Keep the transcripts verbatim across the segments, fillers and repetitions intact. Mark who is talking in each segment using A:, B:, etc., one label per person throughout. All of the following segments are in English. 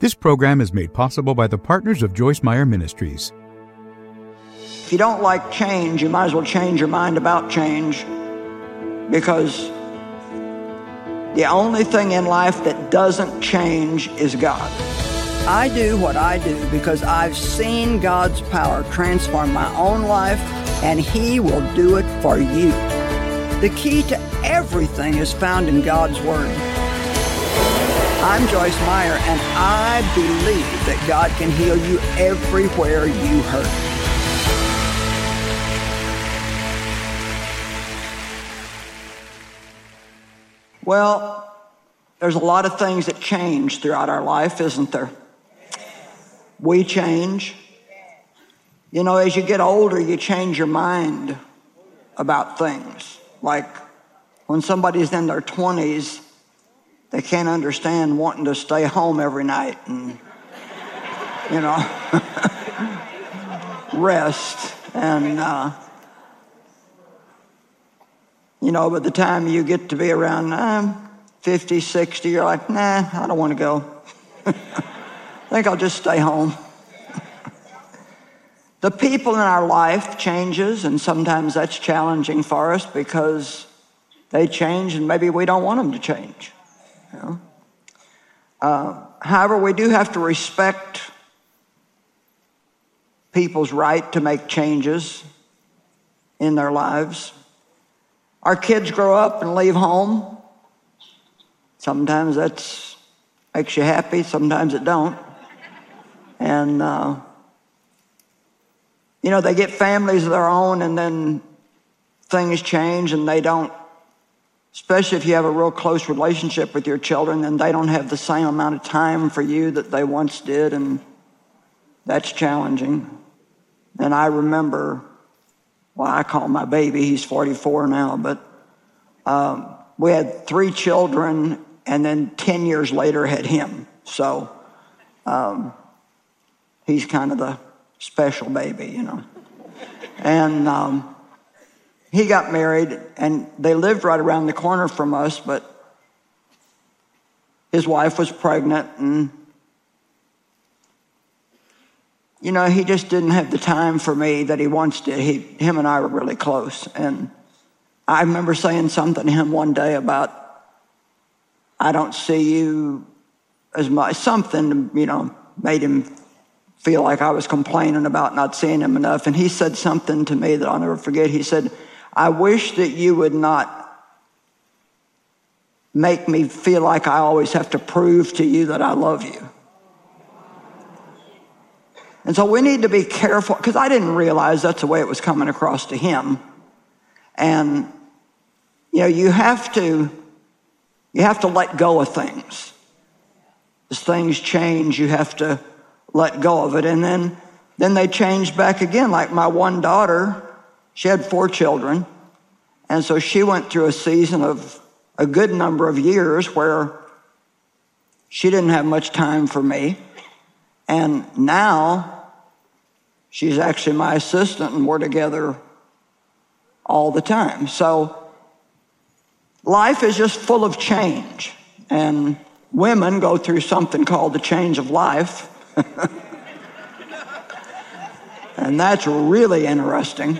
A: This program is made possible by the partners of Joyce Meyer Ministries.
B: If you don't like change, you might as well change your mind about change, because the only thing in life that doesn't change is God. I do what I do because I've seen God's power transform my own life, and He will do it for you. The key to everything is found in God's Word. I'm Joyce Meyer, and I believe that God can heal you everywhere you hurt. Well, there's a lot of things that change throughout our life, isn't there? We change. You know, as you get older, you change your mind about things. Like when somebody's in their twenties, they can't understand wanting to stay home every night and, you know, rest. And, uh, you know, by the time you get to be around uh, fifty, sixty, you're like, nah, I don't want to go. I think I'll just stay home. The people in our life changes, and sometimes that's challenging for us because they change and maybe we don't want them to change. You know? uh, however, we do have to respect people's right to make changes in their lives. Our kids grow up and leave home. Sometimes that makes you happy, sometimes it don't. And, uh, you know, they get families of their own, and then things change and they don't, especially if you have a real close relationship with your children, and they don't have the same amount of time for you that they once did, and that's challenging. And I remember, well, I call my baby, he's forty-four now, but um, we had three children, and then ten years later had him. So um, he's kind of the special baby, you know. And um, he got married, and they lived right around the corner from us, but his wife was pregnant, and, you know, he just didn't have the time for me that he once did. He, him and I were really close. And I remember saying something to him one day about, I don't see you as much. Something, you know, made him feel like I was complaining about not seeing him enough. And he said something to me that I'll never forget. He said, I wish that you would not make me feel like I always have to prove to you that I love you. And so we need to be careful, because I didn't realize that's the way it was coming across to him. And, you know, you have to, you have to let go of things. As things change, you have to let go of it. And then, then they changed back again. Like my one daughter, she had four children. And so she went through a season of a good number of years where she didn't have much time for me. And now she's actually my assistant, and we're together all the time. So life is just full of change. And women go through something called the change of life. And that's really interesting,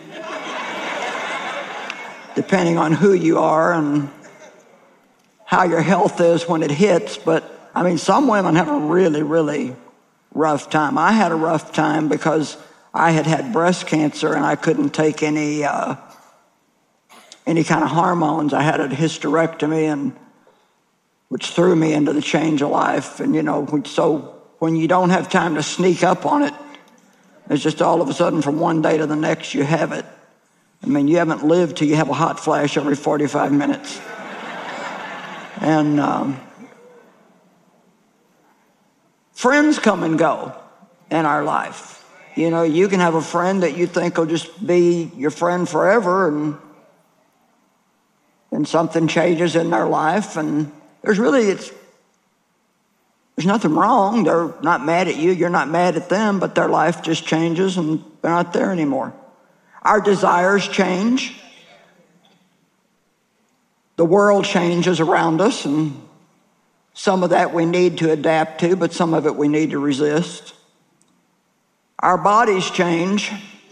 B: depending on who you are and how your health is when it hits. But, I mean, some women have a really, really rough time. I had a rough time because I had had breast cancer, and I couldn't take any uh, any kind of hormones. I had a hysterectomy, and which threw me into the change of life. And, you know, so when you don't have time to sneak up on it, it's just all of a sudden from one day to the next you have it. I mean, you haven't lived till you have a hot flash every forty-five minutes. And um, friends come and go in our life. You know, you can have a friend that you think will just be your friend forever, and then something changes in their life, and there's really, it's, there's nothing wrong. They're not mad at you. You're not mad at them, but their life just changes and they're not there anymore. Our desires change. The world changes around us, and Some of that we need to adapt to, but some of it we need to resist. Our bodies change.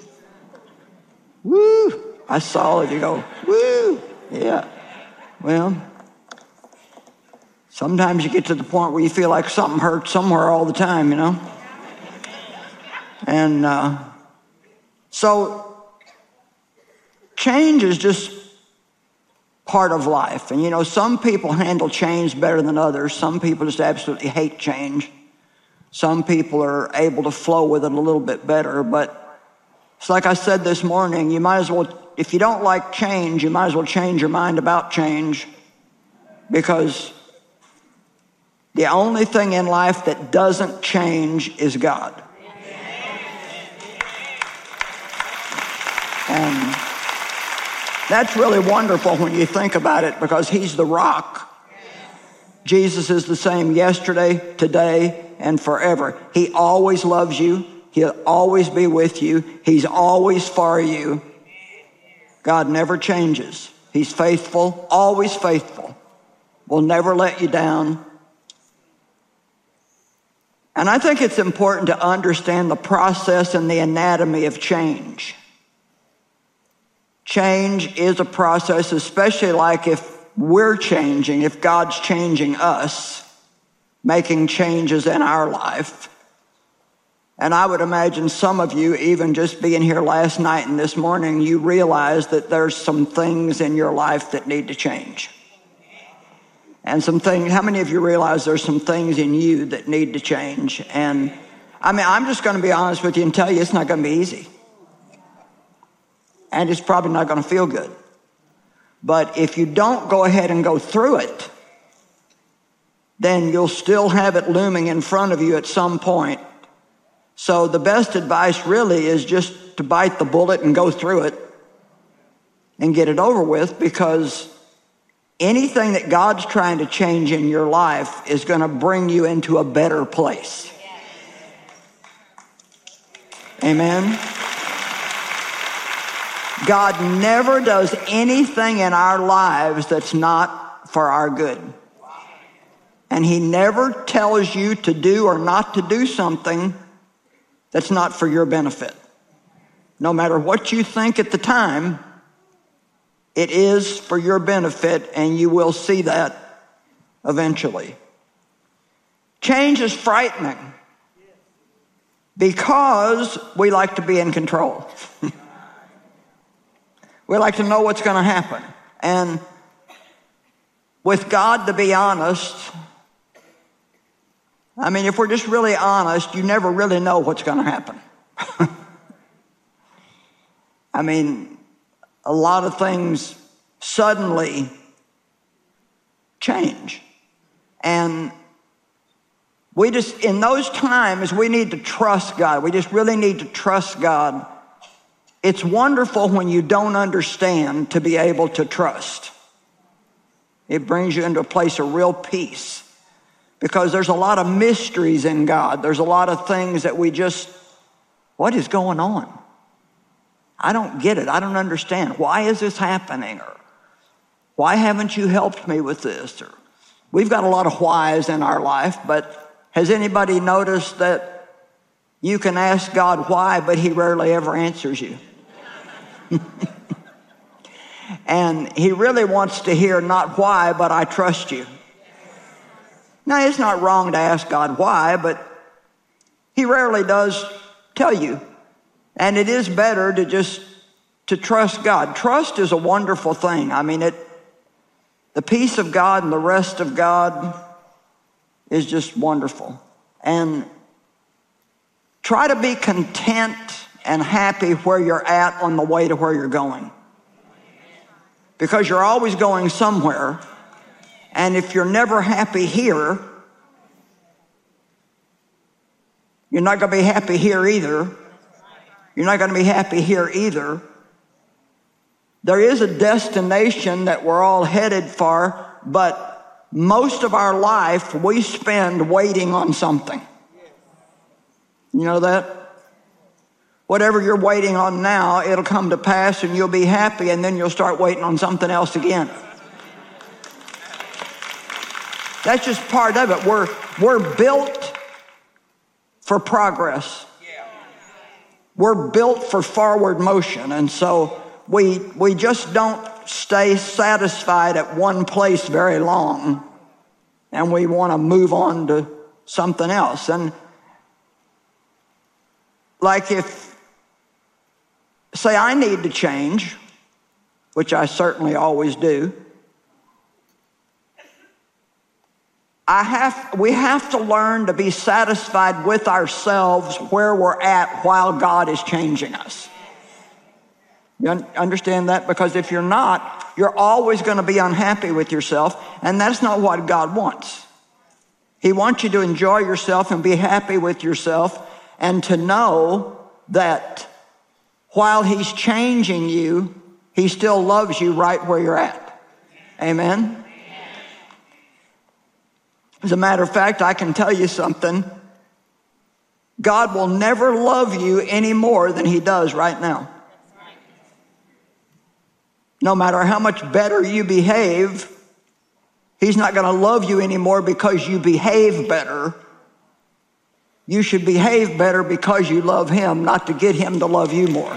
B: Woo! I saw it. You go, woo! Yeah. Well, sometimes you get to the point where you feel like something hurts somewhere all the time, you know? And uh, so change is just part of life. And you know, some people handle change better than others. Some people just absolutely hate change. Some people are able to flow with it a little bit better. But it's like I said this morning, you might as well, if you don't like change, you might as well change your mind about change, because the only thing in life that doesn't change is God. And that's really wonderful when you think about it, because he's the rock. Jesus is the same yesterday, today, and forever. He always loves you. He'll always be with you. He's always for you. God never changes. He's faithful, always faithful. Will never let you down. And I think it's important to understand the process and the anatomy of change. Change is a process, especially like if we're changing, if God's changing us, making changes in our life. And I would imagine some of you, even just being here last night and this morning, you realize that there's some things in your life that need to change. And some things, how many of you realize there's some things in you that need to change? And I mean, I'm just going to be honest with you and tell you it's not going to be easy. And it's probably not going to feel good. But if you don't go ahead and go through it, then you'll still have it looming in front of you at some point. So the best advice really is just to bite the bullet and go through it and get it over with, because anything that God's trying to change in your life is going to bring you into a better place. Amen. God never does anything in our lives that's not for our good. And he never tells you to do or not to do something that's not for your benefit. No matter what you think at the time, it is for your benefit, and you will see that eventually. Change is frightening because we like to be in control. We like to know what's going to happen. And with God, to be honest, I mean, if we're just really honest, you never really know what's going to happen. I mean, a lot of things suddenly change. And we just, in those times, we need to trust God. We just really need to trust God. It's wonderful when you don't understand to be able to trust. It brings you into a place of real peace, because there's a lot of mysteries in God. There's a lot of things that we just, what is going on? I don't get it. I don't understand. Why is this happening? Or why haven't you helped me with this? Or we've got a lot of whys in our life, but has anybody noticed that you can ask God why, but he rarely ever answers you? And he really wants to hear not why, but I trust you. Now, it's not wrong to ask God why, but he rarely does tell you. And it is better to just to trust God. Trust is a wonderful thing. I mean, it, the peace of God and the rest of God is just wonderful. And try to be content and happy where you're at on the way to where you're going. Because you're always going somewhere. And if you're never happy here, you're not going to be happy here either. You're not going to be happy here either. There is a destination that we're all headed for, but most of our life we spend waiting on something. You know that? Whatever you're waiting on now, it'll come to pass and you'll be happy, and then you'll start waiting on something else again. That's just part of it. We're, we're built for progress. We're built for forward motion. And so we, we just don't stay satisfied at one place very long. And we want to move on to something else. And like if, say I need to change, which I certainly always do, I have, we have to learn to be satisfied with ourselves where we're at while God is changing us. You un- understand that? Because if you're not, you're always going to be unhappy with yourself, and that's not what God wants. He wants you to enjoy yourself and be happy with yourself, and to know that while He's changing you, He still loves you right where you're at. Amen? As a matter of fact, I can tell you something. God will never love you any more than He does right now. No matter how much better you behave, He's not going to love you anymore because you behave better. You should behave better because you love Him, not to get Him to love you more.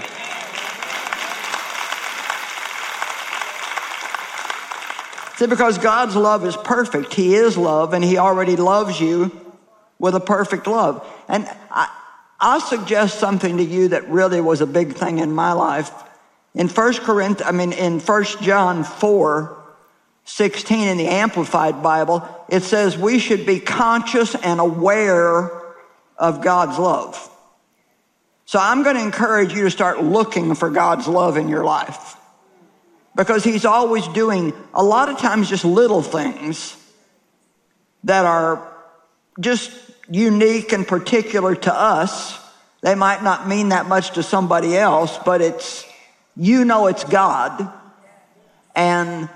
B: See, because God's love is perfect. He is love, and He already loves you with a perfect love. And I, I'll suggest something to you that really was a big thing in my life. In First Corinthians, I mean, in First John four sixteen in the Amplified Bible, it says we should be conscious and aware of God's love. So I'm going to encourage you to start looking for God's love in your life. Because He's always doing, a lot of times, just little things that are just unique and particular to us. They might not mean that much to somebody else, but it's, you know it's God. And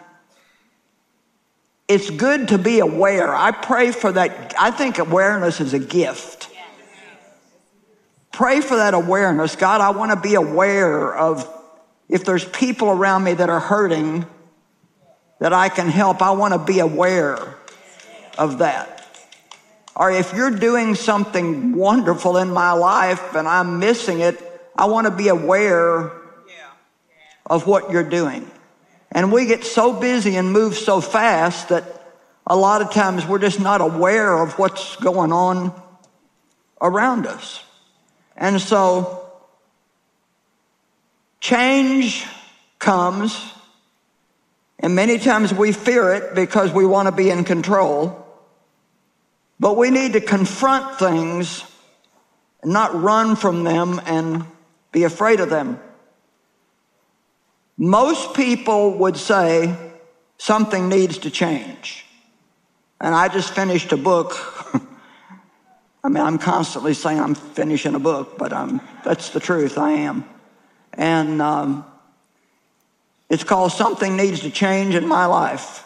B: it's good to be aware. I pray for that. I think awareness is a gift. Pray for that awareness. God, I want to be aware of, if there's people around me that are hurting, that I can help, I want to be aware of that. Or if you're doing something wonderful in my life and I'm missing it, I want to be aware of what you're doing. And we get so busy and move so fast that a lot of times we're just not aware of what's going on around us. And so change comes, and many times we fear it because we want to be in control. But we need to confront things and not run from them and be afraid of them. Most people would say something needs to change. And I just finished a book. I mean, I'm constantly saying I'm finishing a book, but um, that's the truth, I am. And um, it's called Something Needs to Change in My Life.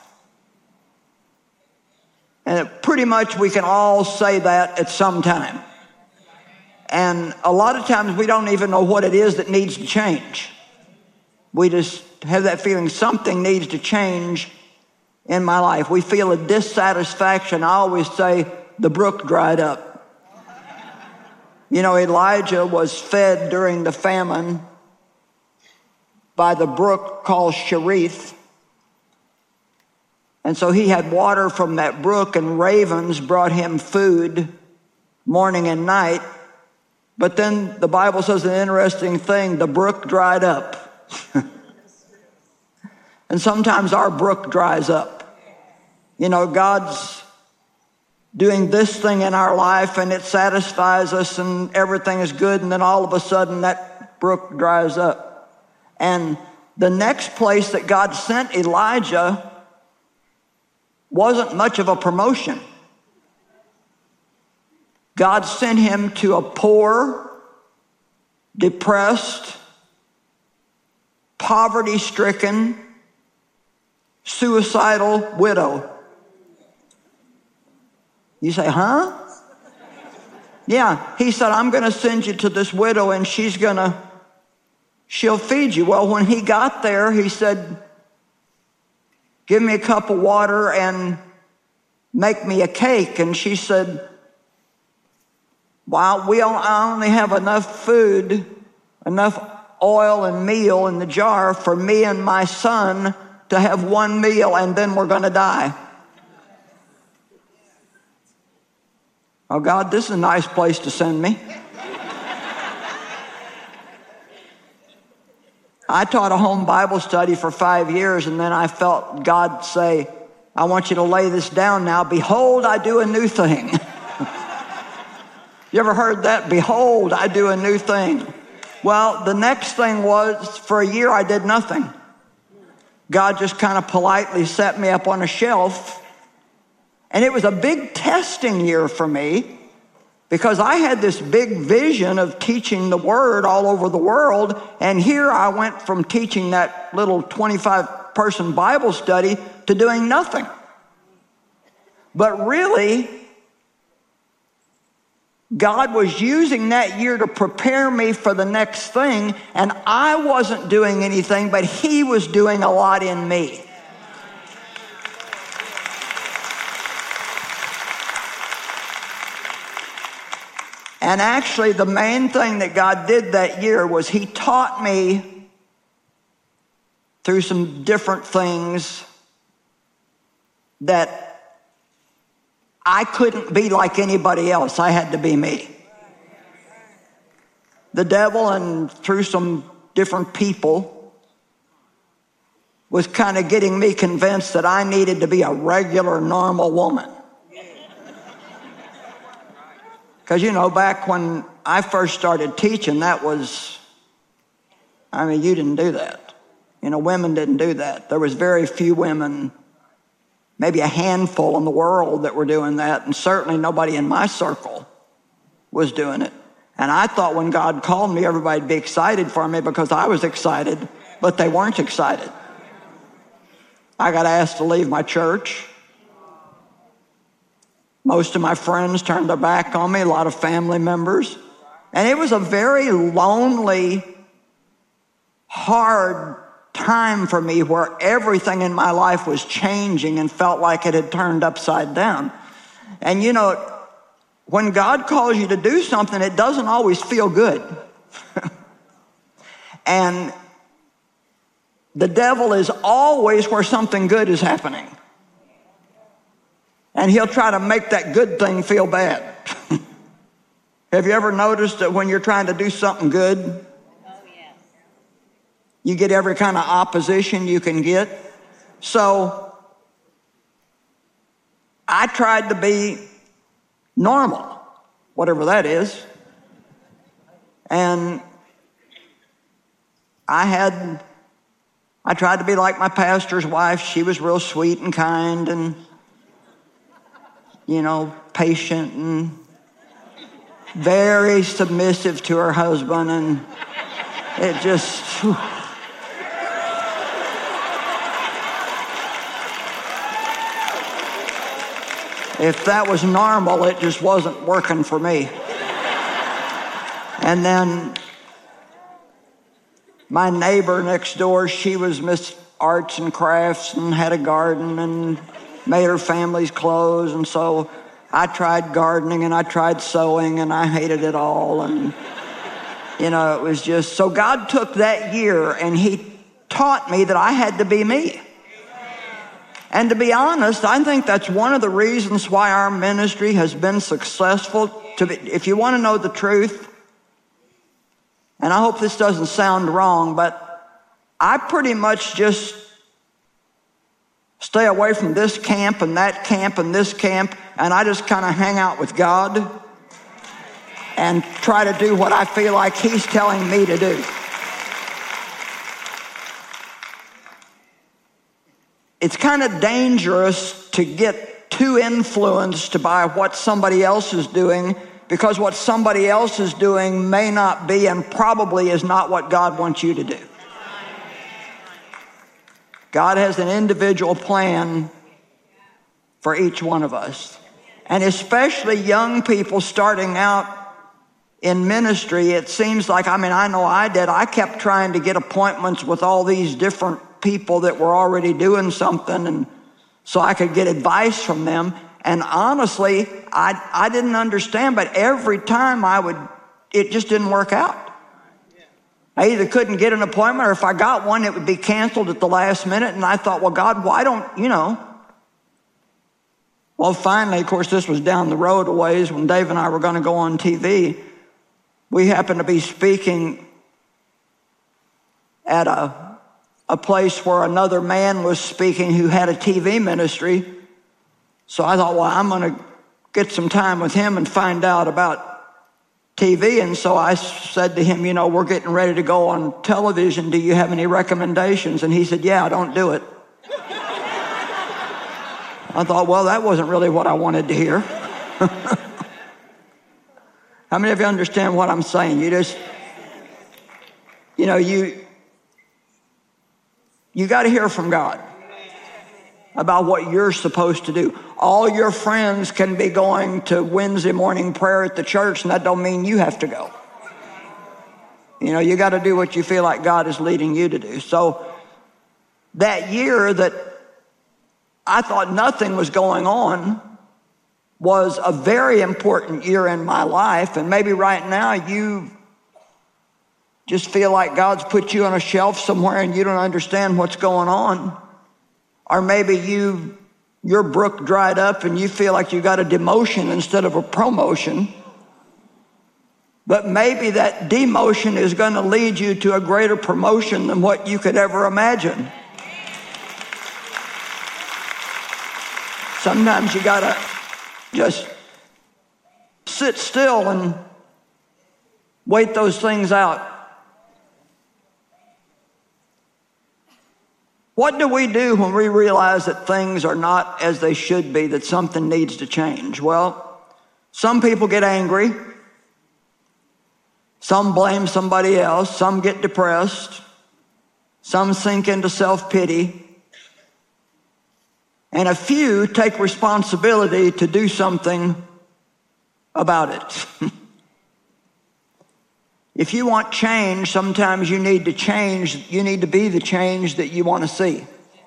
B: And it, pretty much we can all say that at some time. And a lot of times we don't even know what it is that needs to change. We just have that feeling something needs to change in my life. We feel a dissatisfaction. I always say the brook dried up. You know, Elijah was fed during the famine by the brook called Cherith. And so he had water from that brook, and ravens brought him food morning and night. But then the Bible says an interesting thing, the brook dried up. And sometimes our brook dries up. You know, God's doing this thing in our life and it satisfies us and everything is good, and then all of a sudden that brook dries up. And the next place that God sent Elijah wasn't much of a promotion. God sent him to a poor, depressed, poverty-stricken, suicidal widow. You say, huh? Yeah, he said, I'm going to send you to this widow and she's going to, she'll feed you. Well, when he got there, he said, give me a cup of water and make me a cake. And she said, well, we don't, I only have enough food, enough oil and meal in the jar for me and my son to have one meal, and then we're going to die. Oh, God, this is a nice place to send me. I taught a home Bible study for five years, and then I felt God say, I want you to lay this down now. Behold, I do a new thing. You ever heard that? Behold, I do a new thing. Well, the next thing was, for a year, I did nothing. God just kind of politely set me up on a shelf. And it was a big testing year for me, because I had this big vision of teaching the Word all over the world. And here I went from teaching that little twenty-five person Bible study to doing nothing. But really, God was using that year to prepare me for the next thing, and I wasn't doing anything, but He was doing a lot in me. And actually, the main thing that God did that year was He taught me through some different things that I couldn't be like anybody else. I had to be me. The devil, and through some different people, was kind of getting me convinced that I needed to be a regular, normal woman. Because, you know, back when I first started teaching, that was, I mean, you didn't do that. You know, women didn't do that. There was very few women, maybe a handful in the world, that were doing that, and certainly nobody in my circle was doing it. And I thought when God called me, everybody'd be excited for me because I was excited, but they weren't excited. I got asked to leave my church. Most of my friends turned their back on me, a lot of family members. And it was a very lonely, hard time for me, where everything in my life was changing and felt like it had turned upside down. And you know, when God calls you to do something, it doesn't always feel good. And the devil is always where something good is happening. And he'll try to make that good thing feel bad. Have you ever noticed that when you're trying to do something good, oh, yes, you get every kind of opposition you can get? So I tried to be normal, whatever that is. And I had, I tried to be like my pastor's wife. She was real sweet and kind and, you know, patient and very submissive to her husband, and it just, whew. If that was normal, it just wasn't working for me. And then my neighbor next door, she was Miss Arts and Crafts and had a garden and made her family's clothes. And so I tried gardening and I tried sewing and I hated it all. And, you know, it was just, so God took that year and He taught me that I had to be me. And to be honest, I think that's one of the reasons why our ministry has been successful. To be, if you want to know the truth, and I hope this doesn't sound wrong, but I pretty much just stay away from this camp and that camp and this camp, and I just kind of hang out with God and try to do what I feel like He's telling me to do. It's kind of dangerous to get too influenced by what somebody else is doing, because what somebody else is doing may not be and probably is not what God wants you to do. God has an individual plan for each one of us. And especially young people starting out in ministry, it seems like, I mean, I know I did. I kept trying to get appointments with all these different people that were already doing something, and so I could get advice from them. And honestly, I, I didn't understand, but every time I would, it just didn't work out. I either couldn't get an appointment, or if I got one, it would be canceled at the last minute. And I thought, well, God, why don't, you know? Well, finally, of course, this was down the road a ways when Dave and I were going to go on T V. We happened to be speaking at a, a place where another man was speaking who had a T V ministry. So I thought, well, I'm going to get some time with him and find out about T V. And so I said to him, you know, we're getting ready to go on television. Do you have any recommendations? And he said, yeah, don't do it. I thought, well, that wasn't really what I wanted to hear. How many of you understand what I'm saying? You just, you know, you, you got to hear from God about what you're supposed to do. All your friends can be going to Wednesday morning prayer at the church, and that don't mean you have to go. You know, you got to do what you feel like God is leading you to do. So that year that I thought nothing was going on was a very important year in my life. And maybe right now you just feel like God's put you on a shelf somewhere and you don't understand what's going on. Or maybe you, your brook dried up and you feel like you got a demotion instead of a promotion. But maybe that demotion is going to lead you to a greater promotion than what you could ever imagine. Sometimes you got to just sit still and wait those things out. What do we do when we realize that things are not as they should be, that something needs to change? Well, some people get angry. Some blame somebody else. Some get depressed. Some sink into self-pity. And a few take responsibility to do something about it. If you want change, sometimes you need to change. You need to be the change that you want to see.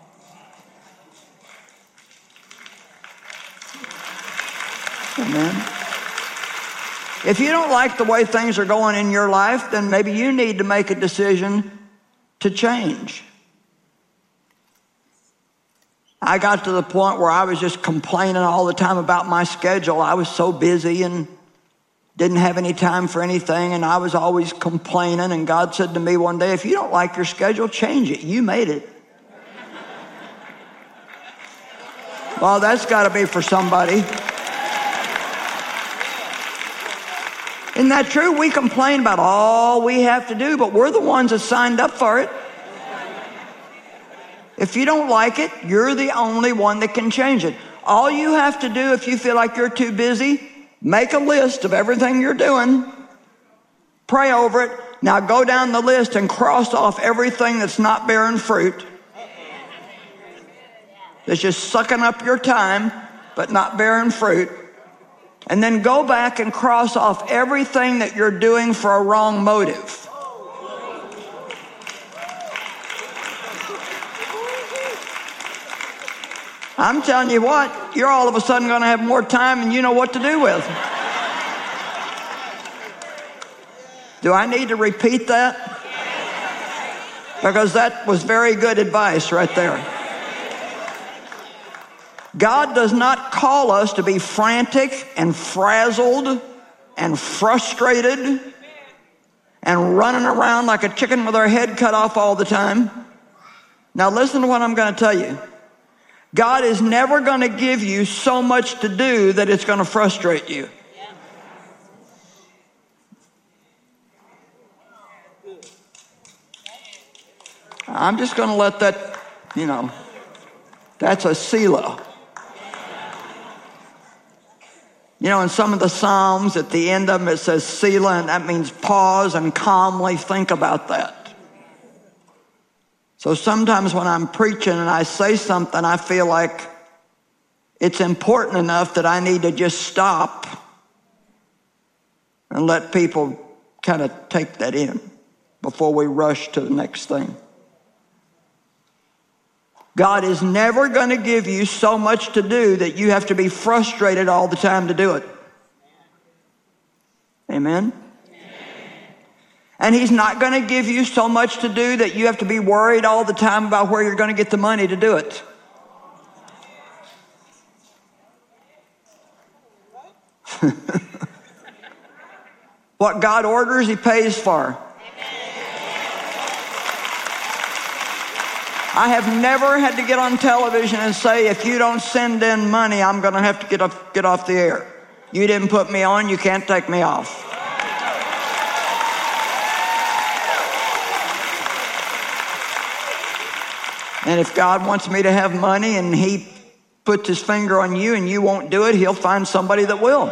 B: Amen. If you don't like the way things are going in your life, then maybe you need to make a decision to change. I got to the point where I was just complaining all the time about my schedule. I was so busy and didn't have any time for anything, and I was always complaining. And God said to me one day, if you don't like your schedule, change it. You made it. Well, that's got to be for somebody. Isn't that true? We complain about all we have to do, but we're the ones that signed up for it. If you don't like it, you're the only one that can change it. All you have to do if you feel like you're too busy, make a list of everything you're doing. Pray over it. Now go down the list and cross off everything that's not bearing fruit. That's just sucking up your time, but not bearing fruit. And then go back and cross off everything that you're doing for a wrong motive. I'm telling you what, you're all of a sudden going to have more time than you know what to do with. Do I need to repeat that? Because that was very good advice right there. God does not call us to be frantic and frazzled and frustrated and running around like a chicken with our head cut off all the time. Now listen to what I'm going to tell you. God is never going to give you so much to do that it's going to frustrate you. I'm just going to let that, you know, that's a Selah. You know, in some of the Psalms, at the end of them, it says Selah, and that means pause and calmly think about that. So sometimes when I'm preaching and I say something, I feel like it's important enough that I need to just stop and let people kind of take that in before we rush to the next thing. God is never going to give you so much to do that you have to be frustrated all the time to do it. Amen? And He's not going to give you so much to do that you have to be worried all the time about where you're going to get the money to do it. What God orders, He pays for. I have never had to get on television and say, if you don't send in money, I'm going to have to get off, get off the air. You didn't put me on, you can't take me off. And if God wants me to have money and He puts His finger on you and you won't do it, He'll find somebody that will.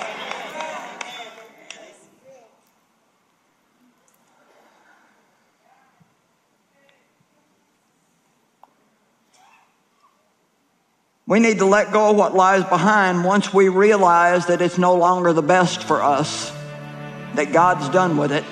B: We need to let go of what lies behind once we realize that it's no longer the best for us, that God's done with it.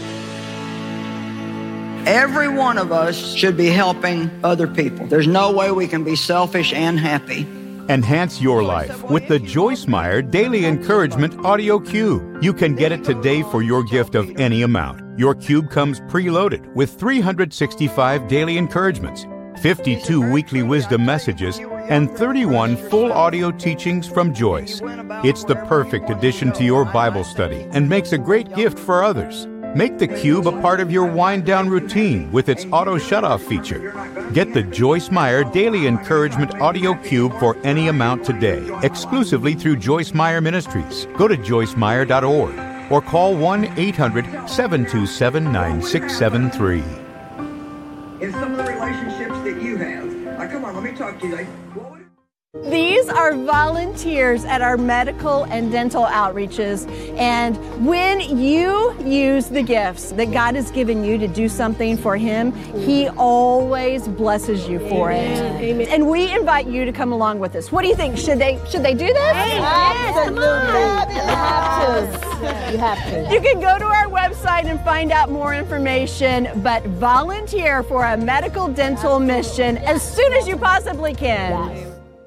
B: Every one of us should be helping other people. There's no way we can be selfish and happy.
A: Enhance your life with the Joyce Meyer Daily Encouragement Audio Cube. You can get it today for your gift of any amount. Your cube comes preloaded with three hundred sixty-five daily encouragements, fifty-two weekly wisdom messages, and thirty-one full audio teachings from Joyce. It's the perfect addition to your Bible study and makes a great gift for others. Make the cube a part of your wind-down routine with its auto shut-off feature. Get the Joyce Meyer Daily Encouragement Audio Cube for any amount today, exclusively through Joyce Meyer Ministries. Go to joyce meyer dot org or call one eight hundred seven two seven nine six seven three.
B: In some of the relationships that you have, now come on, let me talk to you. What would
C: These are volunteers at our medical and dental outreaches, and when you use the gifts that God has given you to do something for Him, He always blesses you for
D: Amen.
C: it.
D: Amen.
C: And we invite you to come along with us. What do you think? Should they should they do this?
D: Yes, absolutely. You have to. You have to.
C: You can go to our website and find out more information, but volunteer for a medical dental mission as soon as you possibly can.
D: Yes.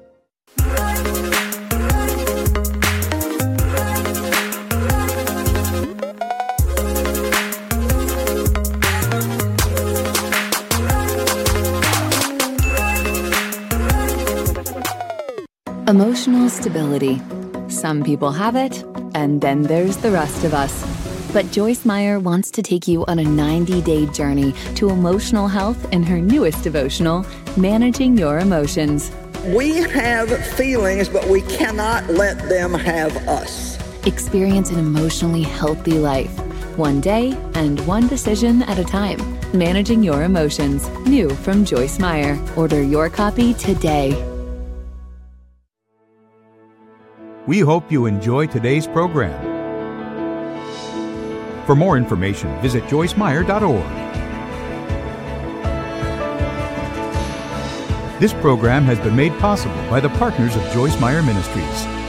E: Emotional stability. Some people have it, and then there's the rest of us. But Joyce Meyer wants to take you on a ninety-day journey to emotional health in her newest devotional, Managing Your Emotions.
B: We have feelings, but we cannot let them have us.
E: Experience an emotionally healthy life, one day and one decision at a time. Managing Your Emotions, new from Joyce Meyer. Order your copy today.
A: We hope you enjoy today's program. For more information, visit joyce meyer dot org. This program has been made possible by the partners of Joyce Meyer Ministries.